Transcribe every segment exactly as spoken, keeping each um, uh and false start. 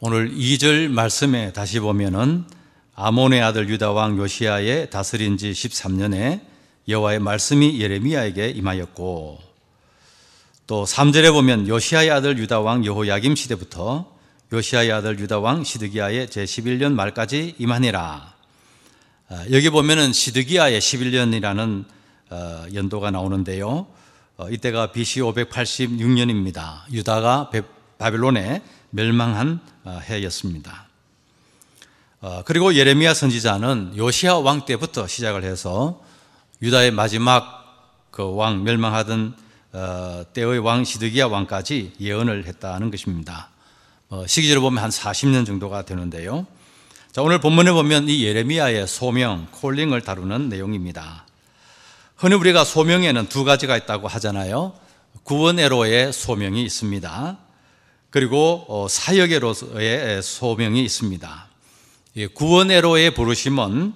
오늘 이 절 말씀에 다시 보면은 아몬의 아들 유다 왕 요시야의 다스린 지 십삼 년에 여호와의 말씀이 예레미야에게 임하였고, 또 삼 절에 보면 요시야의 아들 유다 왕 여호야김 시대부터 요시야의 아들 유다 왕 시드기야의 제십일 년 말까지 임하니라. 여기 보면은 시드기야의 십일 년이라는 연도가 나오는데요, 이때가 비씨 오백팔십육 년입니다. 유다가 바벨론에 멸망한 해였습니다. 그리고 예레미야 선지자는 요시야 왕 때부터 시작을 해서 유다의 마지막 그 왕 멸망하던 때의 왕 시드기야 왕까지 예언을 했다는 것입니다. 시기적으로 보면 한 사십 년 정도가 되는데요. 자, 오늘 본문에 보면 이 예레미야의 소명, 콜링을 다루는 내용입니다. 흔히 우리가 소명에는 두 가지가 있다고 하잖아요. 구원애로의 소명이 있습니다. 그리고 사역애로의 소명이 있습니다. 구원애로의 부르심은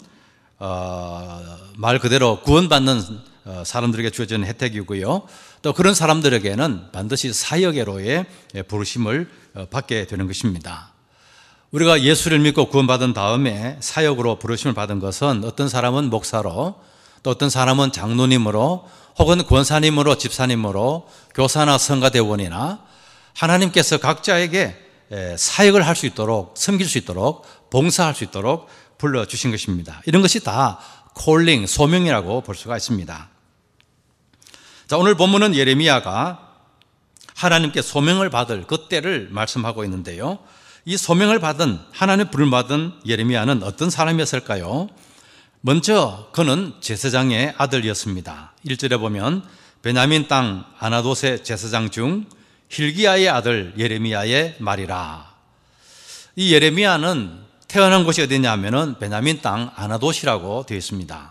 말 그대로 구원받는 사람들에게 주어지는 혜택이고요, 또 그런 사람들에게는 반드시 사역애로의 부르심을 받게 되는 것입니다. 우리가 예수를 믿고 구원받은 다음에 사역으로 부르심을 받은 것은 어떤 사람은 목사로, 또 어떤 사람은 장로님으로, 혹은 권사님으로, 집사님으로, 교사나 성가대원이나 하나님께서 각자에게 사역을 할 수 있도록, 섬길 수 있도록, 봉사할 수 있도록 불러주신 것입니다. 이런 것이 다 콜링, 소명이라고 볼 수가 있습니다. 자, 오늘 본문은 예레미야가 하나님께 소명을 받을 그 때를 말씀하고 있는데요, 이 소명을 받은, 하나님의 부름을 받은 예레미야는 어떤 사람이었을까요? 먼저 그는 제사장의 아들이었습니다. 일 절에 보면 베냐민 땅 아나돗의 제사장 중 hil기야의 아들 예레미야의 말이라. 이 예레미야는 태어난 곳이 어디냐 하면은 베냐민 땅 아나돗이라고 되어 있습니다.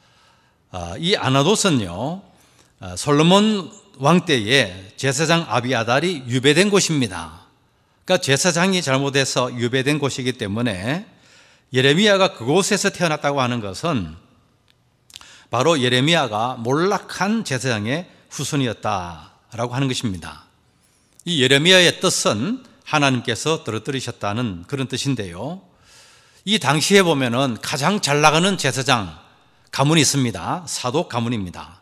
이 아나돗은요, 솔로몬 왕 때에 제사장 아비아달이 유배된 곳입니다. 그러니까 제사장이 잘못해서 유배된 곳이기 때문에 예레미야가 그곳에서 태어났다고 하는 것은 바로 예레미야가 몰락한 제사장의 후손이었다라고 하는 것입니다. 이 예레미야의 뜻은 하나님께서 떨어뜨리셨다는 그런 뜻인데요, 이 당시에 보면은 가장 잘 나가는 제사장 가문이 있습니다. 사독 가문입니다.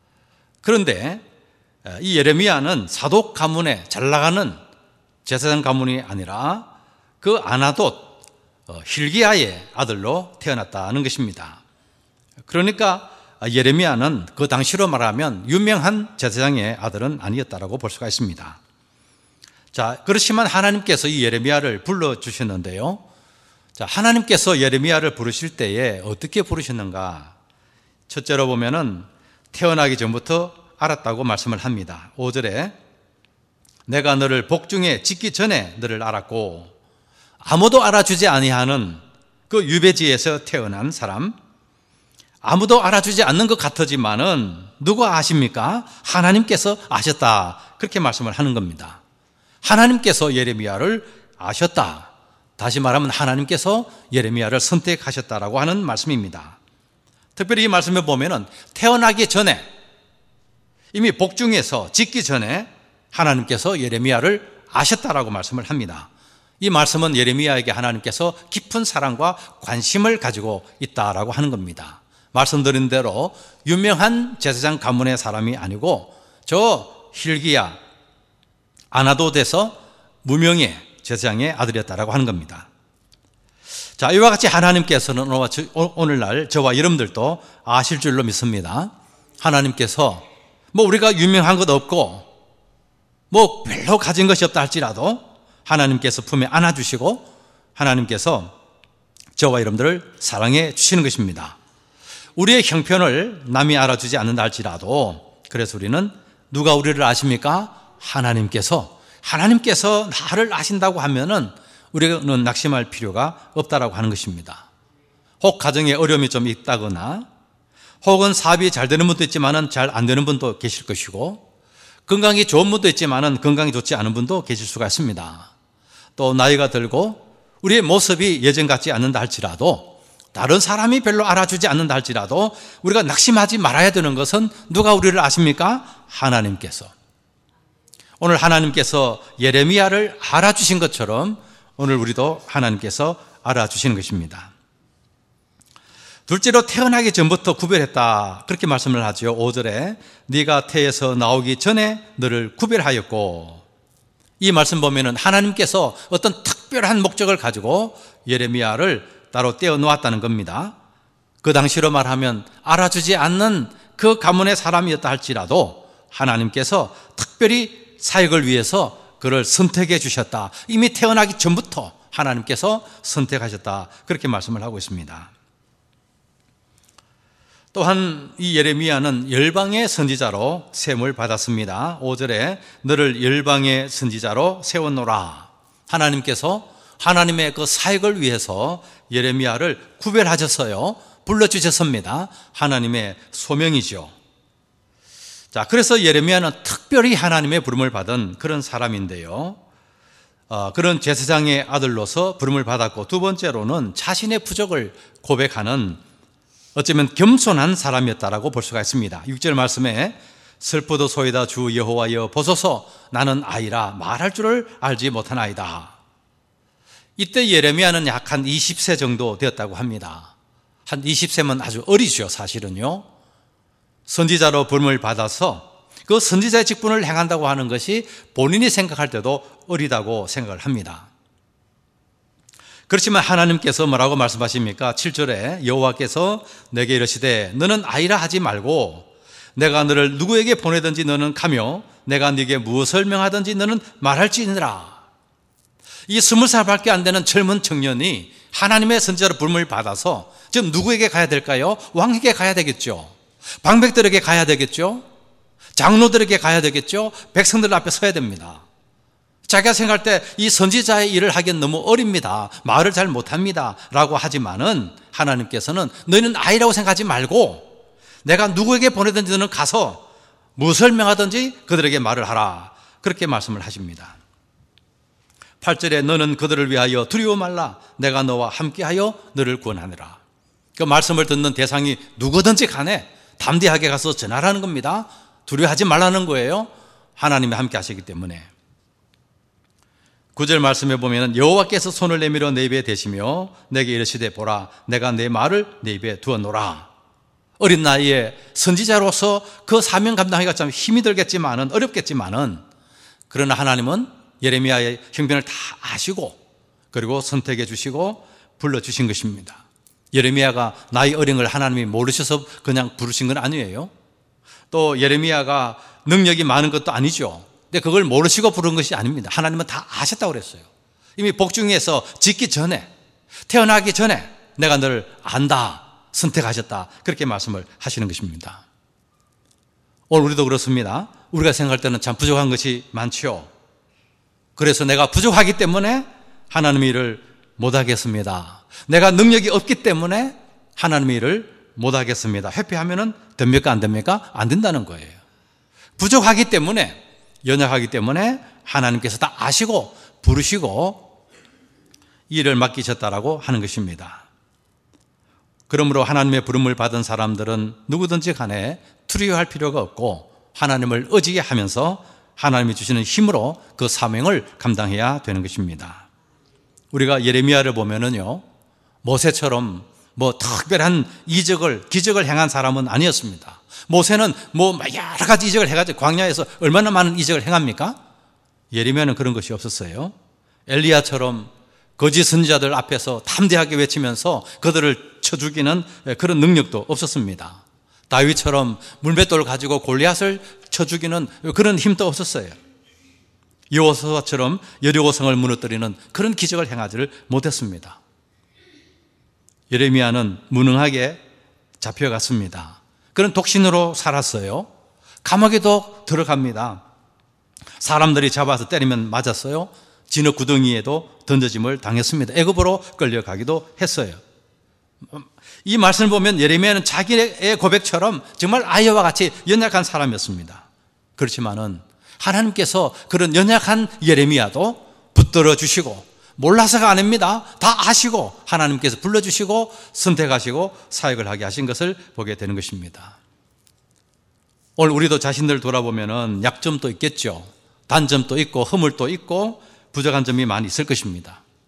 그런데 이 예레미야는 사독 가문에 잘 나가는 제사장 가문이 아니라 그 아나돗 hil기야의 아들로 태어났다는 것입니다. 그러니까 예레미야는 그 당시로 말하면 유명한 제사장의 아들은 아니었다라고 볼 수가 있습니다. 자, 그렇지만 하나님께서 이 예레미야를 불러주셨는데요, 자, 하나님께서 예레미야를 부르실 때에 어떻게 부르셨는가? 첫째로 보면은 태어나기 전부터 알았다고 말씀을 합니다. 오 절에 내가 너를 복중에 짓기 전에 너를 알았고, 아무도 알아주지 아니하는 그 유배지에서 태어난 사람, 아무도 알아주지 않는 것 같지만은 누가 아십니까? 하나님께서 아셨다, 그렇게 말씀을 하는 겁니다. 하나님께서 예레미야를 아셨다, 다시 말하면 하나님께서 예레미야를 선택하셨다라고 하는 말씀입니다. 특별히 이 말씀에 보면은 태어나기 전에, 이미 복중에서 짓기 전에 하나님께서 예레미야를 아셨다라고 말씀을 합니다. 이 말씀은 예레미야에게 하나님께서 깊은 사랑과 관심을 가지고 있다라고 하는 겁니다. 말씀드린 대로 유명한 제사장 가문의 사람이 아니고 저 hil기야, 아나돗에서 무명의 제사장의 아들이었다라고 하는 겁니다. 자, 이와 같이 하나님께서는 오늘날 저와 여러분들도 아실 줄로 믿습니다. 하나님께서 뭐 우리가 유명한 것 없고 뭐 별로 가진 것이 없다 할지라도 하나님께서 품에 안아주시고 하나님께서 저와 여러분들을 사랑해 주시는 것입니다. 우리의 형편을 남이 알아주지 않는다 할지라도, 그래서 우리는 누가 우리를 아십니까? 하나님께서. 하나님께서 나를 아신다고 하면은 우리는 낙심할 필요가 없다라고 하는 것입니다. 혹 가정에 어려움이 좀 있다거나, 혹은 사업이 잘 되는 분도 있지만은 잘 안 되는 분도 계실 것이고, 건강이 좋은 분도 있지만은 건강이 좋지 않은 분도 계실 수가 있습니다. 또 나이가 들고 우리의 모습이 예전 같지 않는다 할지라도, 다른 사람이 별로 알아주지 않는다 할지라도 우리가 낙심하지 말아야 되는 것은 누가 우리를 아십니까? 하나님께서. 오늘 하나님께서 예레미야를 알아주신 것처럼 오늘 우리도 하나님께서 알아주시는 것입니다. 둘째로 태어나기 전부터 구별했다, 그렇게 말씀을 하죠. 오 절에 네가 태에서 나오기 전에 너를 구별하였고, 이 말씀 보면은 하나님께서 어떤 특별한 목적을 가지고 예레미야를 따로 떼어 놓았다는 겁니다. 그 당시로 말하면 알아주지 않는 그 가문의 사람이었다 할지라도 하나님께서 특별히 사역을 위해서 그를 선택해 주셨다. 이미 태어나기 전부터 하나님께서 선택하셨다, 그렇게 말씀을 하고 있습니다. 또한 이 예레미야는 열방의 선지자로 세움을 받았습니다. 오 절에 너를 열방의 선지자로 세워놓으라. 하나님께서 하나님의 그 사역을 위해서 예레미야를 구별하셔서요 불러주셨습니다. 하나님의 소명이죠. 자, 그래서 예레미야는 특별히 하나님의 부름을 받은 그런 사람인데요, 어, 그런 제사장의 아들로서 부름을 받았고, 두 번째로는 자신의 부족을 고백하는 어쩌면 겸손한 사람이었다라고 볼 수가 있습니다. 육 절 말씀에 슬프도소이다 주 여호와여 보소서 나는 아이라 말할 줄을 알지 못하나이다. 이때 예레미야는 약 한 이십 세 정도 되었다고 합니다. 한 이십 세면 아주 어리죠. 사실은요, 선지자로 부름을 받아서 그 선지자의 직분을 행한다고 하는 것이 본인이 생각할 때도 어리다고 생각을 합니다. 그렇지만 하나님께서 뭐라고 말씀하십니까? 칠 절에 여호와께서 내게 이르시되 너는 아이라 하지 말고 내가 너를 누구에게 보내든지 너는 가며 내가 네게 무엇을 명하든지 너는 말할지니라. 이 스무 살밖에 안 되는 젊은 청년이 하나님의 선지자로 부름을 받아서 지금 누구에게 가야 될까요? 왕에게 가야 되겠죠. 방백들에게 가야 되겠죠. 장로들에게 가야 되겠죠. 백성들 앞에 서야 됩니다. 자기가 생각할 때 이 선지자의 일을 하기엔 너무 어립니다, 말을 잘 못합니다 라고 하지만은 하나님께서는 너희는 아이라고 생각하지 말고 내가 누구에게 보내든지 너는 가서 무엇을 명하든지 그들에게 말을 하라, 그렇게 말씀을 하십니다. 팔 절에 너는 그들을 위하여 두려워 말라 내가 너와 함께하여 너를 구원하느라. 그 말씀을 듣는 대상이 누구든지 간에 담대하게 가서 전하라는 겁니다. 두려워하지 말라는 거예요. 하나님이 함께 하시기 때문에. 구 절 말씀에 보면 여호와께서 손을 내밀어 내 입에 대시며 내게 이르시되 보라 내가 내 말을 내 입에 두어놓으라. 어린 나이에 선지자로서 그 사명 감당하기가 참 힘이 들겠지만은 어렵겠지만은 그러나 하나님은 예레미야의 형편을 다 아시고 그리고 선택해 주시고 불러주신 것입니다. 예레미야가 나이 어린 걸 하나님이 모르셔서 그냥 부르신 건 아니에요. 또 예레미야가 능력이 많은 것도 아니죠. 근데 그걸 모르시고 부른 것이 아닙니다. 하나님은 다 아셨다고 그랬어요. 이미 복중에서 짓기 전에, 태어나기 전에 내가 너를 안다, 선택하셨다, 그렇게 말씀을 하시는 것입니다. 오늘 우리도 그렇습니다. 우리가 생각할 때는 참 부족한 것이 많죠. 그래서 내가 부족하기 때문에 하나님의 일을 못하겠습니다. 내가 능력이 없기 때문에 하나님의 일을 못하겠습니다. 회피하면 됩니까? 안 됩니까? 안 된다는 거예요. 부족하기 때문에, 연약하기 때문에 하나님께서 다 아시고 부르시고 이 일을 맡기셨다라고 하는 것입니다. 그러므로 하나님의 부름을 받은 사람들은 누구든지 간에 두려워할 필요가 없고 하나님을 의지게 하면서 하나님이 주시는 힘으로 그 사명을 감당해야 되는 것입니다. 우리가 예레미야를 보면은요, 모세처럼 뭐 특별한 이적을, 기적을 행한 사람은 아니었습니다. 모세는 뭐 여러 가지 이적을 해가지고 광야에서 얼마나 많은 이적을 행합니까? 예레미야는 그런 것이 없었어요. 엘리야처럼 거짓 선지자들 앞에서 담대하게 외치면서 그들을 쳐 죽이는 그런 능력도 없었습니다. 다윗처럼 물맷돌을 가지고 골리앗을 쳐 죽이는 그런 힘도 없었어요. 여호수아처럼 여리고성을 무너뜨리는 그런 기적을 행하지를 못했습니다. 예레미야는 무능하게 잡혀갔습니다. 그런 독신으로 살았어요. 감옥에도 들어갑니다. 사람들이 잡아서 때리면 맞았어요. 진흙 구덩이에도 던져짐을 당했습니다. 애굽으로 끌려가기도 했어요. 이 말씀을 보면 예레미야는 자기의 고백처럼 정말 아이와 같이 연약한 사람이었습니다. 그렇지만은 하나님께서 그런 연약한 예레미야도 붙들어 주시고 몰라서가 아닙니다. 다 아시고 하나님께서 불러주시고 선택하시고 사역을 하게 하신 것을 보게 되는 것입니다. 오늘 우리도 자신들 돌아보면 약점도 있겠죠. 단점도 있고 허물도 있고 부족한 점이 많이 있을 것입니다.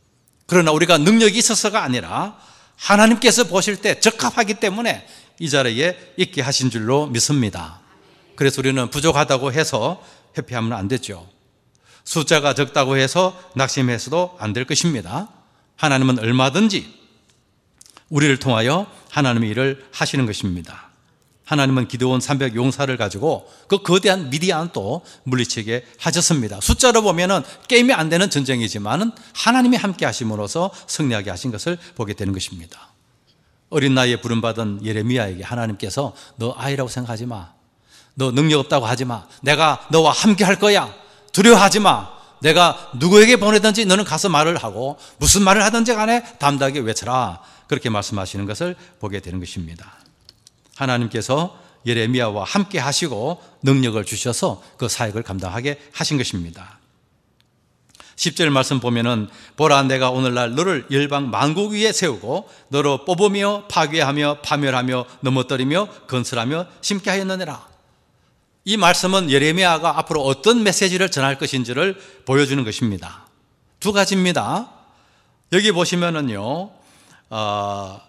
그러나 우리가 능력이 있어서가 아니라 하나님께서 보실 때 적합하기 때문에 이 자리에 있게 하신 줄로 믿습니다. 그래서 우리는 부족하다고 해서 회피하면 안 되죠. 숫자가 적다고 해서 낙심해서도 안 될 것입니다. 하나님은 얼마든지 우리를 통하여 하나님의 일을 하시는 것입니다. 하나님은 기드온 삼백 용사를 가지고 그 거대한 미디안 또 물리치게 하셨습니다. 숫자로 보면은 게임이 안 되는 전쟁이지만은 하나님이 함께 하심으로써 승리하게 하신 것을 보게 되는 것입니다. 어린 나이에 부름받은 예레미야에게 하나님께서 너 아이라고 생각하지 마. 너 능력 없다고 하지 마. 내가 너와 함께 할 거야. 두려워하지 마. 내가 누구에게 보내든지 너는 가서 말을 하고 무슨 말을 하든지 간에 담대하게 외쳐라. 그렇게 말씀하시는 것을 보게 되는 것입니다. 하나님께서 예레미야와 함께 하시고 능력을 주셔서 그 사역을 감당하게 하신 것입니다. 십 절 말씀 보면은 보라 내가 오늘날 너를 열방 만국 위에 세우고 너로 뽑으며 파괴하며 파멸하며 넘어뜨리며 건설하며 심게 하였느니라. 이 말씀은 예레미야가 앞으로 어떤 메시지를 전할 것인지를 보여주는 것입니다. 두 가지입니다. 여기 보시면은요, 어,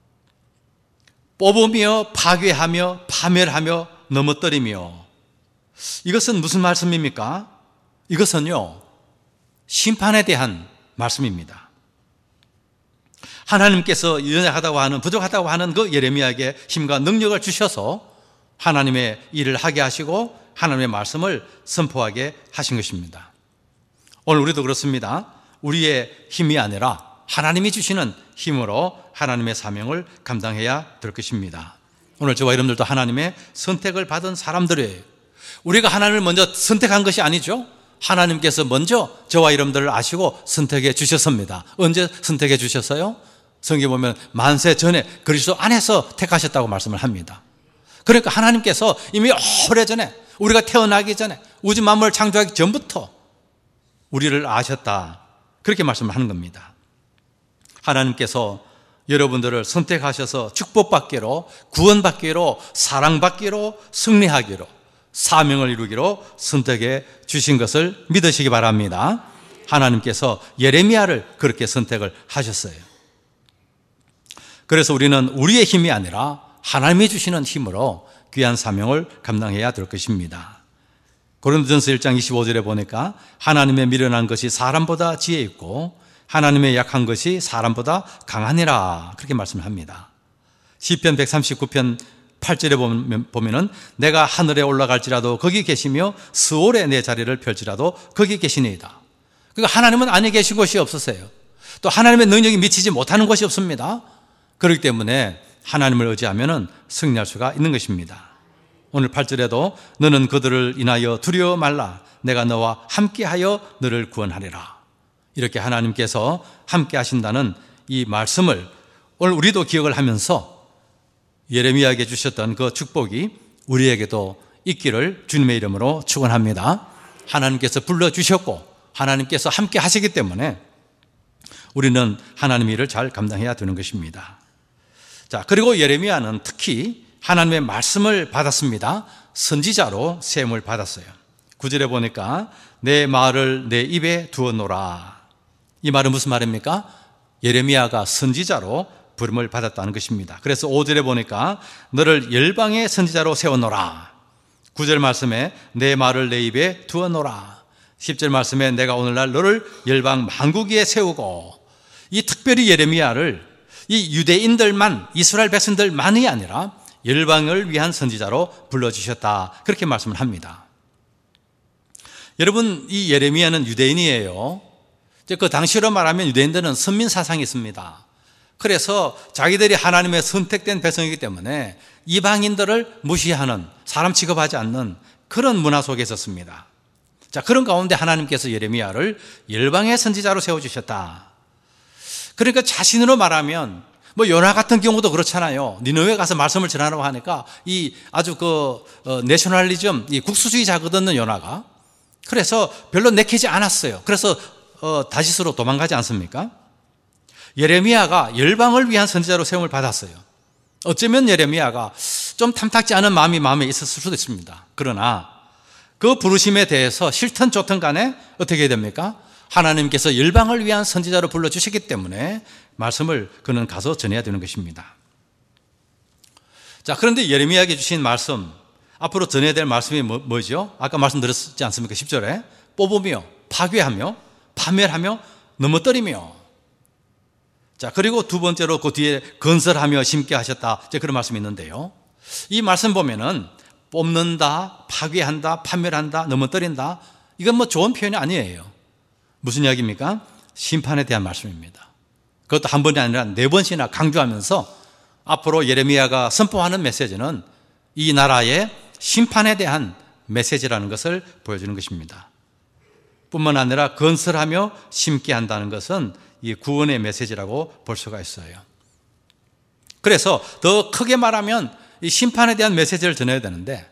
뽑으며 파괴하며 파멸하며 넘어뜨리며, 이것은 무슨 말씀입니까? 이것은요, 심판에 대한 말씀입니다. 하나님께서 연약하다고 하는, 부족하다고 하는 그 예레미야에게 힘과 능력을 주셔서 하나님의 일을 하게 하시고 하나님의 말씀을 선포하게 하신 것입니다. 오늘 우리도 그렇습니다. 우리의 힘이 아니라 하나님이 주시는 힘으로 하나님의 사명을 감당해야 될 것입니다. 오늘 저와 여러분들도 하나님의 선택을 받은 사람들이에요. 우리가 하나님을 먼저 선택한 것이 아니죠. 하나님께서 먼저 저와 여러분들을 아시고 선택해 주셨습니다. 언제 선택해 주셨어요? 성경에 보면 만세 전에 그리스도 안에서 택하셨다고 말씀을 합니다. 그러니까 하나님께서 이미 오래전에, 우리가 태어나기 전에, 우주 만물을 창조하기 전부터 우리를 아셨다, 그렇게 말씀을 하는 겁니다. 하나님께서 여러분들을 선택하셔서 축복받기로, 구원받기로, 사랑받기로, 승리하기로, 사명을 이루기로 선택해 주신 것을 믿으시기 바랍니다. 하나님께서 예레미야를 그렇게 선택을 하셨어요. 그래서 우리는 우리의 힘이 아니라 하나님이 주시는 힘으로 귀한 사명을 감당해야 될 것입니다. 고린도전서 일 장 이십오 절에 보니까 하나님의 미련한 것이 사람보다 지혜 있고 하나님의 약한 것이 사람보다 강하니라, 그렇게 말씀을 합니다. 시편 백삼십구 편 팔 절에 보면은 내가 하늘에 올라갈지라도 거기 계시며 스올에 내 자리를 펼지라도 거기 계시니이다. 그러니까 하나님은 안에 계신 곳이 없으세요. 또 하나님의 능력이 미치지 못하는 곳이 없습니다. 그렇기 때문에 하나님을 의지하면은 승리할 수가 있는 것입니다. 오늘 팔 절에도 너는 그들을 인하여 두려워 말라. 내가 너와 함께하여 너를 구원하리라. 이렇게 하나님께서 함께 하신다는 이 말씀을 오늘 우리도 기억을 하면서 예레미야에게 주셨던 그 축복이 우리에게도 있기를 주님의 이름으로 축원합니다. 하나님께서 불러주셨고 하나님께서 함께 하시기 때문에 우리는 하나님의 일을 잘 감당해야 되는 것입니다. 자, 그리고 예레미야는 특히 하나님의 말씀을 받았습니다. 선지자로 세움을 받았어요. 구 절에 보니까 내 말을 내 입에 두어놓으라. 이 말은 무슨 말입니까? 예레미야가 선지자로 부름을 받았다는 것입니다. 그래서 오 절에 보니까 너를 열방의 선지자로 세워놓으라. 구 절 말씀에 내 말을 내 입에 두어놓으라. 십 절 말씀에 내가 오늘날 너를 열방 만국 위에 세우고, 이 특별히 예레미야를 이 유대인들만, 이스라엘 백성들만이 아니라 열방을 위한 선지자로 불러주셨다, 그렇게 말씀을 합니다. 여러분, 이 예레미야는 유대인이에요. 그 당시로 말하면 유대인들은 선민 사상이 있습니다. 그래서 자기들이 하나님의 선택된 백성이기 때문에 이방인들을 무시하는, 사람 취급하지 않는 그런 문화 속에 있었습니다. 자, 그런 가운데 하나님께서 예레미야를 열방의 선지자로 세워주셨다. 그러니까 자신으로 말하면 뭐 요나 같은 경우도 그렇잖아요. 니느웨 가서 말씀을 전하라고 하니까 이 아주 그 어, 내셔널리즘, 이 국수주의 자거든요, 요나가. 그래서 별로 내키지 않았어요. 그래서 어, 다시스로 도망가지 않습니까? 예레미야가 열방을 위한 선지자로 세움을 받았어요. 어쩌면 예레미야가 좀 탐탁지 않은 마음이 마음에 있었을 수도 있습니다. 그러나 그 부르심에 대해서 싫든 좋든 간에 어떻게 해야 됩니까? 하나님께서 열방을 위한 선지자로 불러주셨기 때문에 말씀을 그는 가서 전해야 되는 것입니다. 자, 그런데 예레미야에게 주신 말씀, 앞으로 전해야 될 말씀이 뭐, 뭐죠? 아까 말씀드렸지 않습니까? 십 절에 뽑으며 파괴하며 파멸하며 넘어뜨리며. 자, 그리고 두 번째로 그 뒤에 건설하며 심게 하셨다, 이제 그런 말씀이 있는데요, 이 말씀 보면은 뽑는다, 파괴한다, 파멸한다, 넘어뜨린다, 이건 뭐 좋은 표현이 아니에요. 무슨 이야기입니까? 심판에 대한 말씀입니다. 그것도 한 번이 아니라 네 번씩이나 강조하면서 앞으로 예레미야가 선포하는 메시지는 이 나라의 심판에 대한 메시지라는 것을 보여주는 것입니다. 뿐만 아니라 건설하며 심게 한다는 것은 이 구원의 메시지라고 볼 수가 있어요. 그래서 더 크게 말하면 이 심판에 대한 메시지를 전해야 되는데,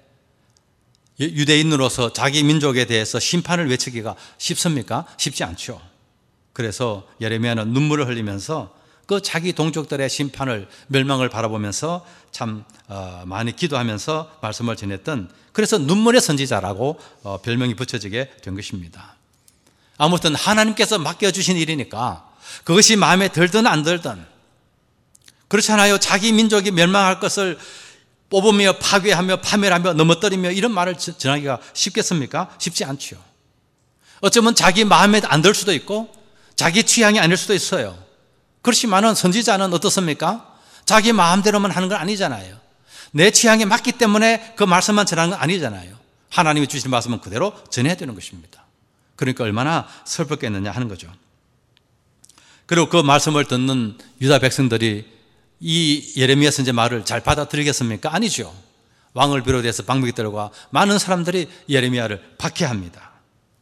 유대인으로서 자기 민족에 대해서 심판을 외치기가 쉽습니까? 쉽지 않죠. 그래서 예레미야는 눈물을 흘리면서 그 자기 동족들의 심판을, 멸망을 바라보면서 참 많이 기도하면서 말씀을 전했던, 그래서 눈물의 선지자라고 별명이 붙여지게 된 것입니다. 아무튼 하나님께서 맡겨주신 일이니까 그것이 마음에 들든 안 들든, 그렇잖아요. 자기 민족이 멸망할 것을 뽑으며 파괴하며 파멸하며 넘어뜨리며 이런 말을 전하기가 쉽겠습니까? 쉽지 않죠. 어쩌면 자기 마음에 안 들 수도 있고 자기 취향이 아닐 수도 있어요. 그렇지만은 선지자는 어떻습니까? 자기 마음대로만 하는 건 아니잖아요. 내 취향에 맞기 때문에 그 말씀만 전하는 건 아니잖아요. 하나님이 주신 말씀은 그대로 전해야 되는 것입니다. 그러니까 얼마나 슬펐겠느냐 하는 거죠. 그리고 그 말씀을 듣는 유다 백성들이 이 예레미야 선지자 말을 잘 받아들이겠습니까? 아니죠. 왕을 비롯해서 방백들과 많은 사람들이 예레미야를 박해합니다.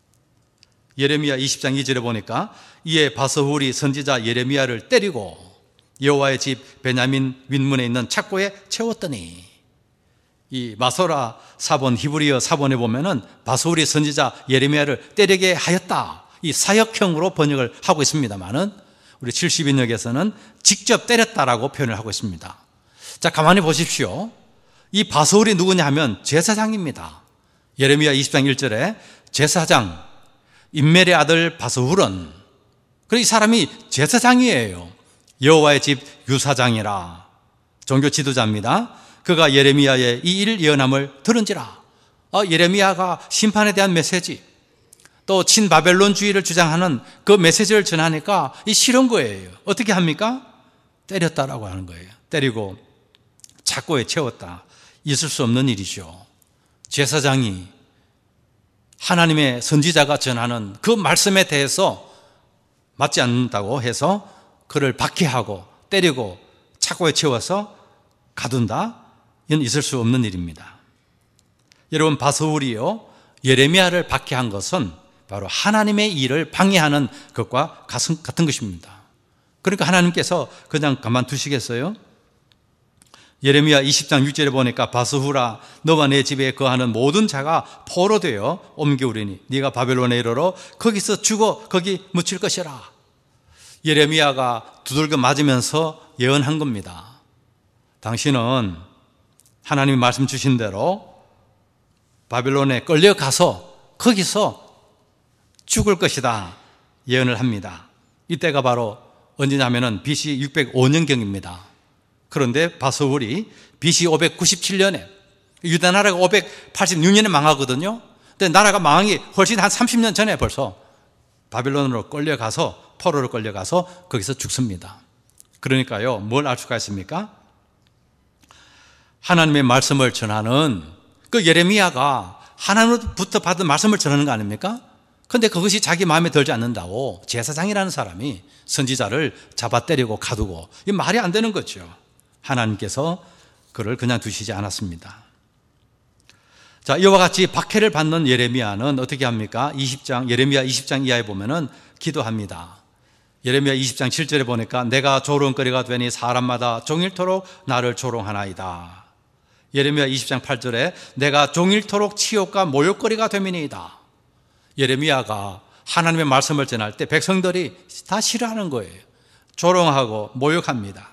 예레미야 이십 장 이 절에 보니까 이에 바스훌이 선지자 예레미야를 때리고 여호와의 집 베냐민 윗문에 있는 착고에 채웠더니, 이 마소라 사본, 히브리어 사본에 보면은 바스훌이 선지자 예레미야를 때리게 하였다, 이 사역형으로 번역을 하고 있습니다만은 우리 칠십 인역에서는 직접 때렸다라고 표현을 하고 있습니다. 자, 가만히 보십시오. 이 바스훌이 누구냐 하면 제사장입니다. 예레미야 이십 장 일 절에 제사장 임멜의 아들 바스훌은, 그리고 이 사람이 제사장이에요. 여호와의 집 유사장이라, 종교 지도자입니다. 그가 예레미야의 이 일 예언함을 들은지라. 어, 예레미야가 심판에 대한 메시지, 또 친바벨론주의를 주장하는 그 메시지를 전하니까 이 싫은 거예요. 어떻게 합니까? 때렸다라고 하는 거예요. 때리고 착고에 채웠다. 있을 수 없는 일이죠. 제사장이 하나님의 선지자가 전하는 그 말씀에 대해서 맞지 않는다고 해서 그를 박해하고 때리고 착고에 채워서 가둔다? 이건 있을 수 없는 일입니다. 여러분, 바스훌이요 예레미야를 박해한 것은 바로 하나님의 일을 방해하는 것과 같은 것입니다. 그러니까 하나님께서 그냥 가만두시겠어요? 예레미야 이십 장 육 절에 보니까 바스훌아, 너와 내 집에 거하는 모든 자가 포로 되어 옮겨오리니 네가 바벨론에 이르러 거기서 죽어 거기 묻힐 것이라. 예레미야가 두들겨 맞으면서 예언한 겁니다. 당신은 하나님이 말씀 주신 대로 바벨론에 끌려가서 거기서 죽을 것이다 예언을 합니다. 이때가 바로 언제냐면은 비씨 육백오 년경입니다. 그런데 바스훌이 비씨 오백구십칠 년에, 유다 나라가 오백팔십육 년에 망하거든요. 근데 나라가 망하기 훨씬 한 삼십 년 전에 벌써 바벨론으로 끌려가서, 포로로 끌려가서 거기서 죽습니다. 그러니까요, 뭘 알 수가 있습니까? 하나님의 말씀을 전하는 그 예레미야가 하나님으로부터 받은 말씀을 전하는 거 아닙니까? 그런데 그것이 자기 마음에 들지 않는다고 제사장이라는 사람이 선지자를 잡아 때리고 가두고, 이 말이 안 되는 거죠. 하나님께서 그를 그냥 두시지 않았습니다. 자, 이와 같이 박해를 받는 예레미야는 어떻게 합니까? 이십 장, 예레미야 이십 장 이하에 보면은 기도합니다. 예레미야 이십 장 칠 절에 보니까 내가 조롱거리가 되니 사람마다 종일토록 나를 조롱하나이다. 예레미야 이십 장 팔 절에 내가 종일토록 치욕과 모욕거리가 되미니이다. 예레미야가 하나님의 말씀을 전할 때 백성들이 다 싫어하는 거예요. 조롱하고 모욕합니다.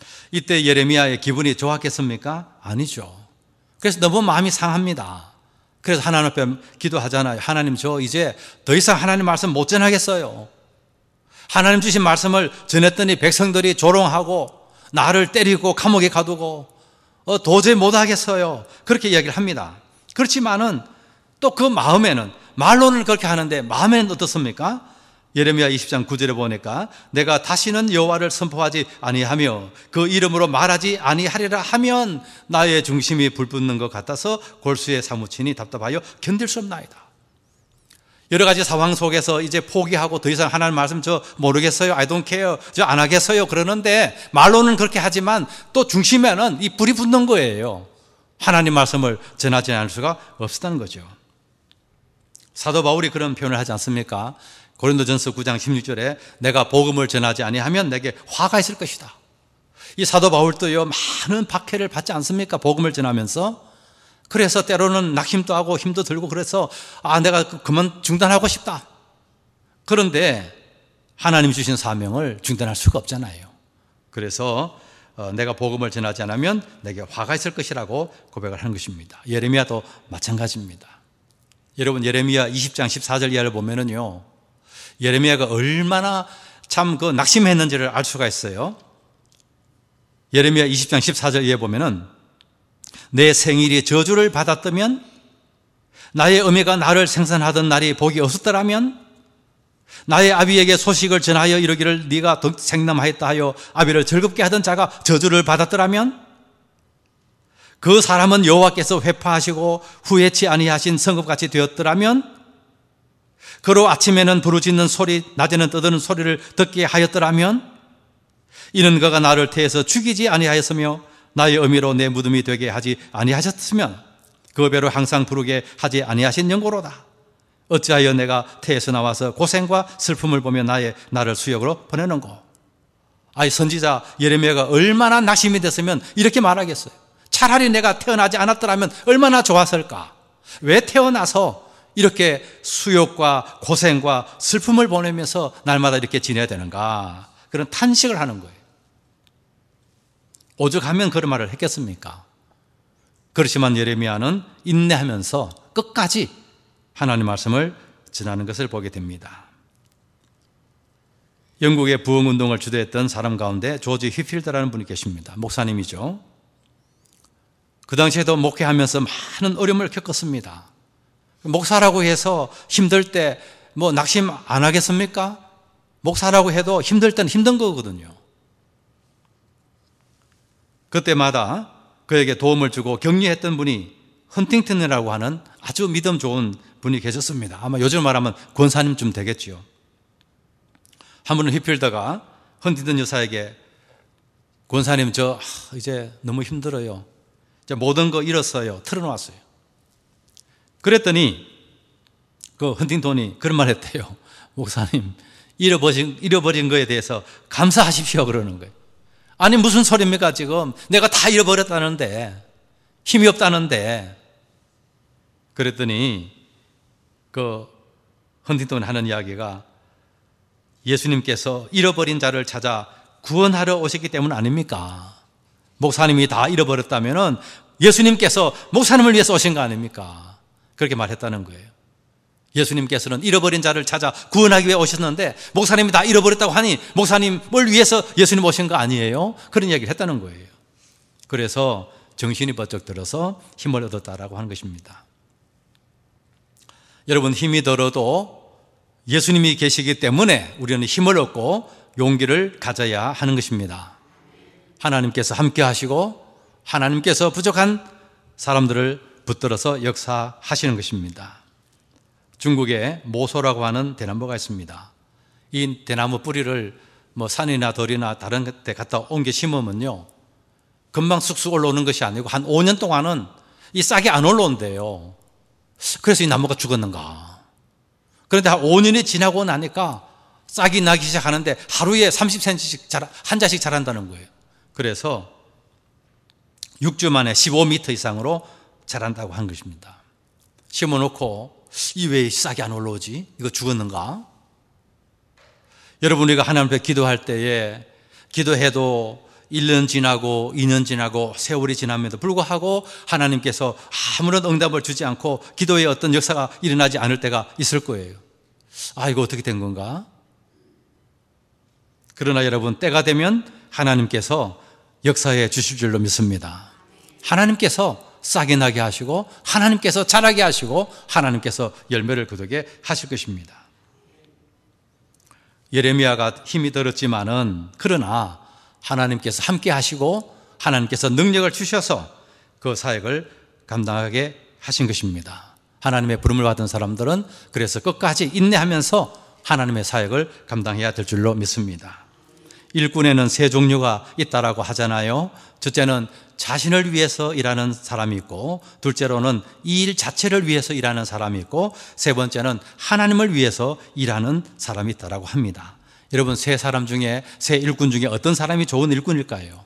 이때 예레미야의 기분이 좋았겠습니까? 아니죠. 그래서 너무 마음이 상합니다. 그래서 하나님 앞에 기도하잖아요. 하나님, 저 이제 더 이상 하나님 말씀 못 전하겠어요. 하나님 주신 말씀을 전했더니 백성들이 조롱하고 나를 때리고 감옥에 가두고 어, 도저히 못하겠어요. 그렇게 이야기를 합니다. 그렇지만은 또 그 마음에는, 말로는 그렇게 하는데 마음에는 어떻습니까? 예레미야 이십 장 구 절에 보니까 내가 다시는 여호와를 선포하지 아니하며 그 이름으로 말하지 아니하리라 하면 나의 중심이 불붙는 것 같아서 골수에 사무치니 답답하여 견딜 수 없나이다. 여러 가지 상황 속에서 이제 포기하고 더 이상 하나님 말씀 저 모르겠어요, I don't care, 저 안 하겠어요 그러는데 말로는 그렇게 하지만 또 중심에는 이 불이 붙는 거예요. 하나님 말씀을 전하지 않을 수가 없었다는 거죠. 사도 바울이 그런 표현을 하지 않습니까? 고린도전서 구 장 십육 절에 내가 복음을 전하지 아니하면 내게 화가 있을 것이다. 이 사도 바울도요, 많은 박해를 받지 않습니까? 복음을 전하면서. 그래서 때로는 낙심도 하고 힘도 들고 그래서 아, 내가 그만 중단하고 싶다. 그런데 하나님 주신 사명을 중단할 수가 없잖아요. 그래서 어, 내가 복음을 전하지 않으면 내게 화가 있을 것이라고 고백을 하는 것입니다. 예레미야도 마찬가지입니다. 여러분, 예레미야 이십 장 십사 절 이하를 보면은요, 예레미야가 얼마나 참 그 낙심했는지를 알 수가 있어요. 예레미야 이십 장 십사 절 이하에 보면은 내 생일이 저주를 받았다면, 나의 어미가 나를 생산하던 날이 복이 없었더라면, 나의 아비에게 소식을 전하여 이르기를 네가 생남하였다 하여 아비를 즐겁게 하던 자가 저주를 받았더라면, 그 사람은 여호와께서 회파하시고 후회치 아니하신 성읍같이 되었더라면, 그로 아침에는 부르짖는 소리, 낮에는 떠드는 소리를 듣게 하였더라면, 이는 그가 나를 태에서 죽이지 아니하였으며 나의 어미로 내 무덤이 되게 하지 아니하셨으면 그 배로 항상 부르게 하지 아니하신 영고로다. 어찌하여 내가 태에서 나와서 고생과 슬픔을 보며 나의 나를 수역으로 보내는고. 아이, 선지자 예레미야가 얼마나 낙심이 됐으면 이렇게 말하겠어요. 차라리 내가 태어나지 않았더라면 얼마나 좋았을까. 왜 태어나서 이렇게 수욕과 고생과 슬픔을 보내면서 날마다 이렇게 지내야 되는가. 그런 탄식을 하는 거예요. 오죽하면 그런 말을 했겠습니까? 그렇지만 예레미야는 인내하면서 끝까지 하나님 말씀을 전하는 것을 보게 됩니다. 영국의 부흥운동을 주도했던 사람 가운데 조지 휘필드라는 분이 계십니다. 목사님이죠. 그 당시에도 목회하면서 많은 어려움을 겪었습니다. 목사라고 해서 힘들 때 뭐 낙심 안 하겠습니까? 목사라고 해도 힘들 때는 힘든 거거든요. 그때마다 그에게 도움을 주고 격려했던 분이 헌팅턴이라고 하는 아주 믿음 좋은 분이 계셨습니다. 아마 요즘 말하면 권사님쯤 되겠죠. 한 번은 휘필더가 헌팅턴 여사에게 권사님, 저 이제 너무 힘들어요. 이제 모든 거 잃었어요. 틀어놓았어요. 그랬더니 그 헌팅턴이 그런 말 했대요. 목사님, 잃어버린, 잃어버린 거에 대해서 감사하십시오 그러는 거예요. 아니, 무슨 소리입니까 지금. 내가 다 잃어버렸다는데, 힘이 없다는데. 그랬더니 그 헌팅턴이 하는 이야기가 예수님께서 잃어버린 자를 찾아 구원하러 오셨기 때문 아닙니까? 목사님이 다 잃어버렸다면 예수님께서 목사님을 위해서 오신 거 아닙니까? 그렇게 말했다는 거예요. 예수님께서는 잃어버린 자를 찾아 구원하기 위해 오셨는데 목사님이 다 잃어버렸다고 하니 목사님을 위해서 예수님 오신 거 아니에요? 그런 이야기를 했다는 거예요. 그래서 정신이 번쩍 들어서 힘을 얻었다라고 하는 것입니다. 여러분, 힘이 들어도 예수님이 계시기 때문에 우리는 힘을 얻고 용기를 가져야 하는 것입니다. 하나님께서 함께 하시고 하나님께서 부족한 사람들을 붙들어서 역사하시는 것입니다. 중국에 모소라고 하는 대나무가 있습니다. 이 대나무 뿌리를 뭐 산이나 들이나 다른 데 갖다 옮겨 심으면요, 금방 쑥쑥 올라오는 것이 아니고 한 오 년 동안은 이 싹이 안 올라온대요. 그래서 이 나무가 죽었는가. 그런데 한 오 년이 지나고 나니까 싹이 나기 시작하는데 하루에 삼십 센티미터씩 자라, 한 자씩 자란다는 거예요. 그래서 육 주 만에 십오 미터 이상으로 자란다고 한 것입니다. 심어놓고 이 왜 싹이 안 올라오지? 이거 죽었는가? 여러분, 우리가 하나님 앞에 기도할 때에 기도해도 일 년 지나고 이 년 지나고 세월이 지남에도 불구하고 하나님께서 아무런 응답을 주지 않고 기도에 어떤 역사가 일어나지 않을 때가 있을 거예요. 아, 이거 어떻게 된 건가? 그러나 여러분, 때가 되면 하나님께서 역사해 주실 줄로 믿습니다. 하나님께서 싹이 나게 하시고 하나님께서 자라게 하시고 하나님께서 열매를 거두게 하실 것입니다. 예레미야가 힘이 들었지만은 그러나 하나님께서 함께 하시고 하나님께서 능력을 주셔서 그 사역을 감당하게 하신 것입니다. 하나님의 부름을 받은 사람들은 그래서 끝까지 인내하면서 하나님의 사역을 감당해야 될 줄로 믿습니다. 일꾼에는 세 종류가 있다라고 하잖아요. 첫째는 자신을 위해서 일하는 사람이 있고, 둘째로는 이 일 자체를 위해서 일하는 사람이 있고, 세 번째는 하나님을 위해서 일하는 사람이 있다라고 합니다. 여러분, 세 사람 중에, 세 일꾼 중에 어떤 사람이 좋은 일꾼일까요?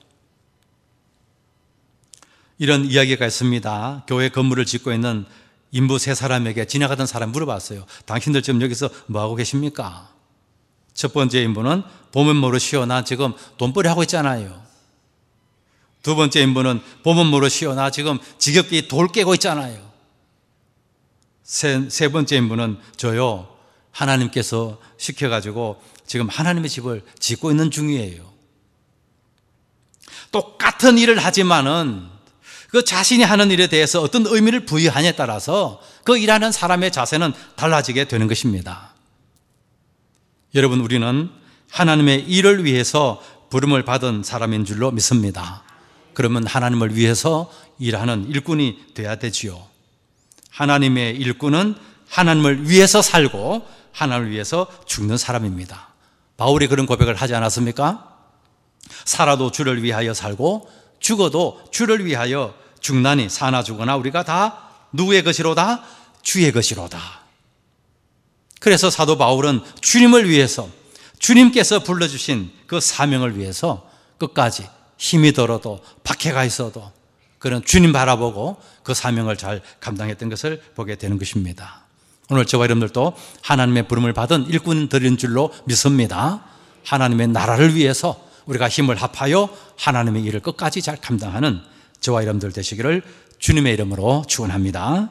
이런 이야기가 있습니다. 교회 건물을 짓고 있는 인부 세 사람에게 지나가던 사람 물어봤어요. 당신들 지금 여기서 뭐하고 계십니까? 첫 번째 인부는 보면 모르시오, 나 지금 돈벌이 하고 있잖아요. 두 번째 인부는 보면 모르시오, 나 지금 지겹게 돌 깨고 있잖아요. 세, 세 번째 인부는 저요, 하나님께서 시켜가지고 지금 하나님의 집을 짓고 있는 중이에요. 똑같은 일을 하지만은 그 자신이 하는 일에 대해서 어떤 의미를 부여하냐에 따라서 그 일하는 사람의 자세는 달라지게 되는 것입니다. 여러분, 우리는 하나님의 일을 위해서 부름을 받은 사람인 줄로 믿습니다. 그러면 하나님을 위해서 일하는 일꾼이 돼야 되지요. 하나님의 일꾼은 하나님을 위해서 살고 하나님을 위해서 죽는 사람입니다. 바울이 그런 고백을 하지 않았습니까? 살아도 주를 위하여 살고 죽어도 주를 위하여 죽나니 사나 죽으나 우리가 다 누구의 것이로다? 주의 것이로다. 그래서 사도 바울은 주님을 위해서, 주님께서 불러주신 그 사명을 위해서 끝까지 힘이 들어도 박해가 있어도 그런 주님 바라보고 그 사명을 잘 감당했던 것을 보게 되는 것입니다. 오늘 저와 여러분들도 하나님의 부름을 받은 일꾼들인 줄로 믿습니다. 하나님의 나라를 위해서 우리가 힘을 합하여 하나님의 일을 끝까지 잘 감당하는 저와 여러분들 되시기를 주님의 이름으로 축원합니다.